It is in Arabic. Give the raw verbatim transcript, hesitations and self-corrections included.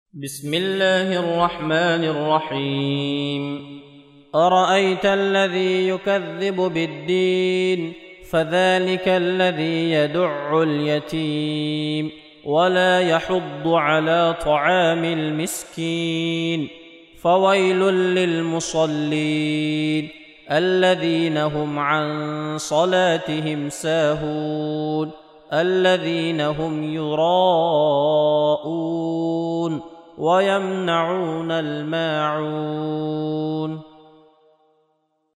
بسم الله الرحمن الرحيم أرأيت الذي يكذب بالدين فذلك الذي يدع اليتيم ولا يحض على طعام المسكين فويل للمصلين الذين هم عن صلاتهم ساهون الذين هم يراءون ويمنعون الماعون